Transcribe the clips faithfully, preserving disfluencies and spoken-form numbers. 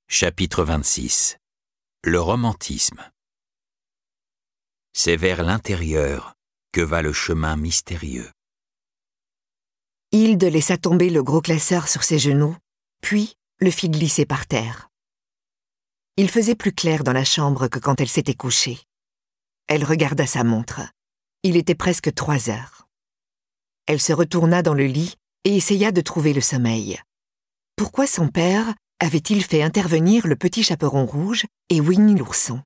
Chapitre vingt-six. Le romantisme. C'est vers l'intérieur que va le chemin mystérieux. Hilde laissa tomber le gros classeur sur ses genoux, puis le fit glisser par terre. Il faisait plus clair dans la chambre que quand elle s'était couchée. Elle regarda sa montre. Il était presque trois heures. Elle se retourna dans le lit et essaya de trouver le sommeil. Pourquoi son père avait-il fait intervenir le petit chaperon rouge et Winnie l'ourson?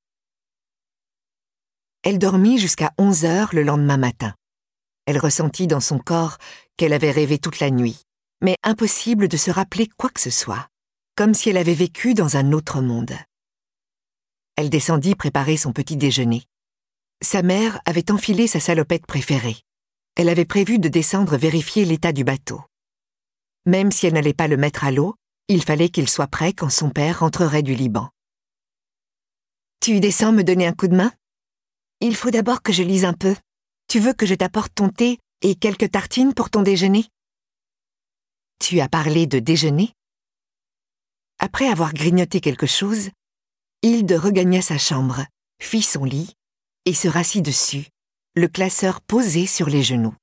Elle dormit jusqu'à onze heures le lendemain matin. Elle ressentit dans son corps qu'elle avait rêvé toute la nuit, mais impossible de se rappeler quoi que ce soit, comme si elle avait vécu dans un autre monde. Elle descendit préparer son petit déjeuner. Sa mère avait enfilé sa salopette préférée. Elle avait prévu de descendre vérifier l'état du bateau. Même si elle n'allait pas le mettre à l'eau, il fallait qu'il soit prêt quand son père rentrerait du Liban. « Tu descends me donner un coup de main ? Il faut d'abord que je lise un peu. Tu veux que je t'apporte ton thé et quelques tartines pour ton déjeuner ? » Tu as parlé de déjeuner ? Après avoir grignoté quelque chose, Hilde regagna sa chambre, fit son lit et se rassit dessus, le classeur posé sur les genoux.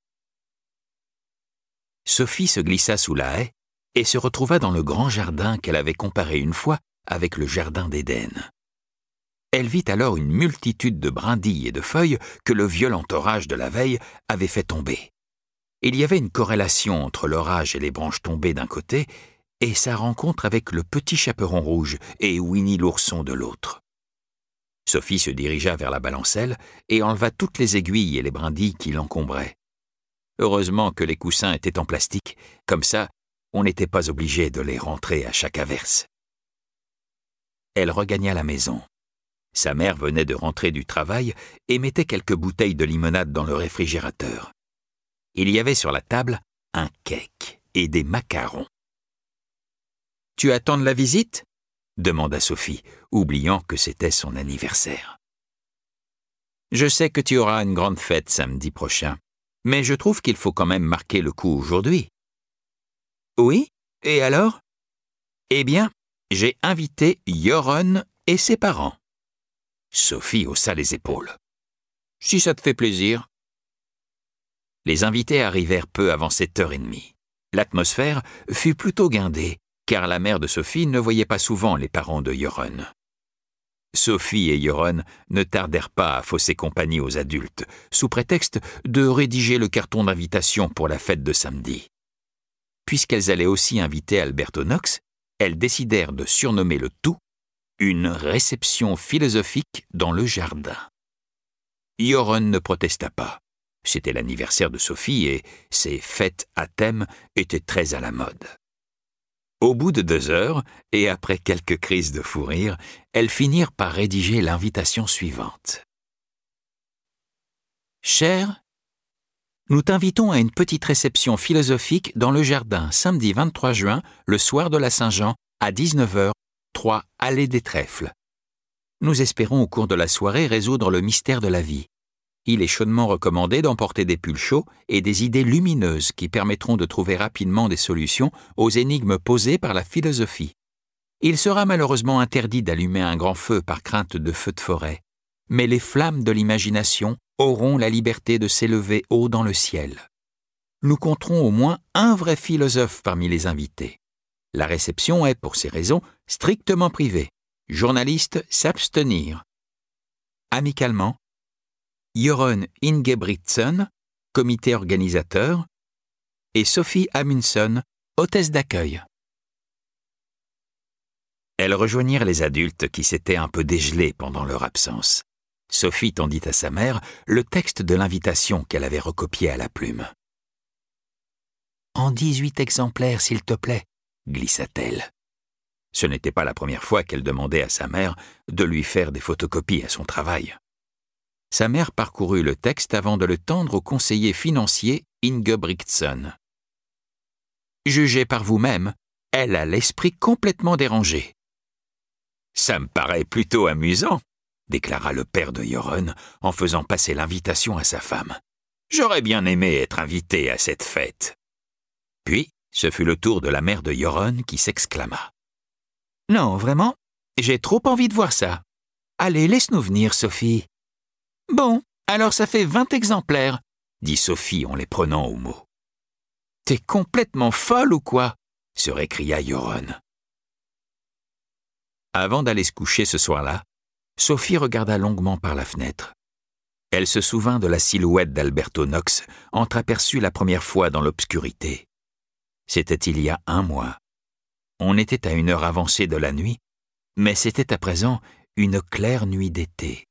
Sophie se glissa sous la haie et se retrouva dans le grand jardin qu'elle avait comparé une fois avec le jardin d'Éden. Elle vit alors une multitude de brindilles et de feuilles que le violent orage de la veille avait fait tomber. Il y avait une corrélation entre l'orage et les branches tombées d'un côté et sa rencontre avec le petit chaperon rouge et Winnie l'ourson de l'autre. Sophie se dirigea vers la balancelle et enleva toutes les aiguilles et les brindilles qui l'encombraient. Heureusement que les coussins étaient en plastique, comme ça, on n'était pas obligé de les rentrer à chaque averse. Elle regagna la maison. Sa mère venait de rentrer du travail et mettait quelques bouteilles de limonade dans le réfrigérateur. Il y avait sur la table un cake et des macarons. « Tu attends de la visite ?» demanda Sophie, oubliant que c'était son anniversaire. « Je sais que tu auras une grande fête samedi prochain, mais je trouve qu'il faut quand même marquer le coup aujourd'hui. »« Oui, et alors ? » ?»« Eh bien, j'ai invité Yoron et ses parents. » Sophie haussa les épaules. « Si ça te fait plaisir. » Les invités arrivèrent peu avant sept heures trente. L'atmosphère fut plutôt guindée, car la mère de Sophie ne voyait pas souvent les parents de Yoron. Sophie et Yoron ne tardèrent pas à fausser compagnie aux adultes, sous prétexte de rédiger le carton d'invitation pour la fête de samedi. Puisqu'elles allaient aussi inviter Alberto Knox, elles décidèrent de surnommer le tout une réception philosophique dans le jardin. Yoron ne protesta pas. C'était l'anniversaire de Sophie et ses fêtes à thème étaient très à la mode. Au bout de deux heures, et après quelques crises de fou rire, elles finirent par rédiger l'invitation suivante. « Cher, nous t'invitons à une petite réception philosophique dans le jardin samedi vingt-trois juin, le soir de la Saint-Jean, à dix-neuf heures, trois allée des Trèfles. Nous espérons au cours de la soirée résoudre le mystère de la vie. Il est chaudement recommandé d'emporter des pulls chauds et des idées lumineuses qui permettront de trouver rapidement des solutions aux énigmes posées par la philosophie. Il sera malheureusement interdit d'allumer un grand feu par crainte de feux de forêt, mais les flammes de l'imagination auront la liberté de s'élever haut dans le ciel. Nous compterons au moins un vrai philosophe parmi les invités. La réception est, pour ces raisons, strictement privée. Journalistes s'abstenir. Amicalement, Yoron Ingebrigtsen, comité organisateur, et Sophie Amundsen, hôtesse d'accueil. Elles rejoignirent les adultes qui s'étaient un peu dégelés pendant leur absence. Sophie tendit à sa mère le texte de l'invitation qu'elle avait recopié à la plume. « En dix-huit exemplaires, s'il te plaît, » glissa-t-elle. Ce n'était pas la première fois qu'elle demandait à sa mère de lui faire des photocopies à son travail. Sa mère parcourut le texte avant de le tendre au conseiller financier Ingebrigtsen. Jugez par vous-même, elle a l'esprit complètement dérangé. « Ça me paraît plutôt amusant, » déclara le père de Yoron en faisant passer l'invitation à sa femme. « J'aurais bien aimé être invité à cette fête. » Puis, ce fut le tour de la mère de Yoron qui s'exclama. « Non, vraiment ? J'ai trop envie de voir ça. Allez, laisse-nous venir, Sophie. Bon, alors ça fait vingt exemplaires, dit Sophie en les prenant au mot. T'es complètement folle ou quoi? Se récria Yoron. Avant d'aller se coucher ce soir-là, Sophie regarda longuement par la fenêtre. Elle se souvint de la silhouette d'Alberto Knox, entreaperçue la première fois dans l'obscurité. C'était il y a un mois. On était à une heure avancée de la nuit, mais c'était à présent une claire nuit d'été.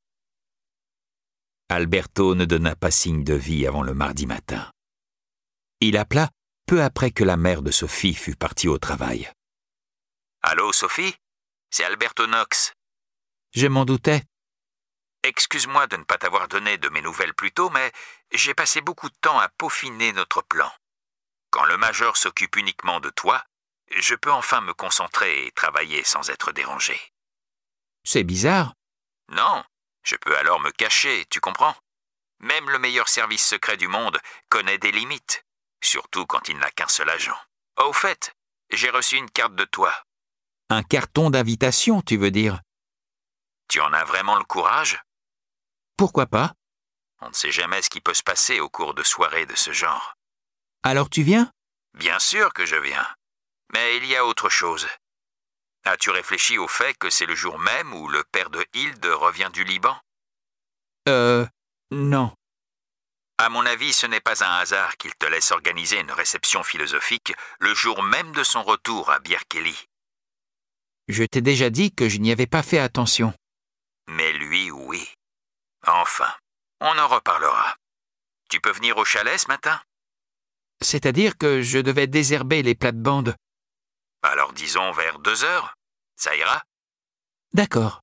Alberto ne donna pas signe de vie avant le mardi matin. Il appela peu après que la mère de Sophie fut partie au travail. « Allô, Sophie? C'est Alberto Knox. »« Je m'en doutais. »« Excuse-moi de ne pas t'avoir donné de mes nouvelles plus tôt, mais j'ai passé beaucoup de temps à peaufiner notre plan. Quand le major s'occupe uniquement de toi, je peux enfin me concentrer et travailler sans être dérangé. »« C'est bizarre. »« Non, je peux alors me cacher, tu comprends? Même le meilleur service secret du monde connaît des limites, surtout quand il n'a qu'un seul agent. Oh, au fait, j'ai reçu une carte de toi. »« Un carton d'invitation, tu veux dire? » ?»« Tu en as vraiment le courage? » ?»« Pourquoi pas? On ne sait jamais ce qui peut se passer au cours de soirées de ce genre. »« Alors tu viens? » ?»« Bien sûr que je viens. Mais il y a autre chose. As-tu réfléchi au fait que c'est le jour même où le père de Hilde revient du Liban? Euh... non. À mon avis, ce n'est pas un hasard qu'il te laisse organiser une réception philosophique le jour même de son retour à Birkeley. Je t'ai déjà dit que je n'y avais pas fait attention. Mais lui, oui. Enfin, on en reparlera. Tu peux venir au chalet ce matin? C'est-à-dire que je devais désherber les plates-bandes. Alors disons vers deux heures, ça ira? D'accord.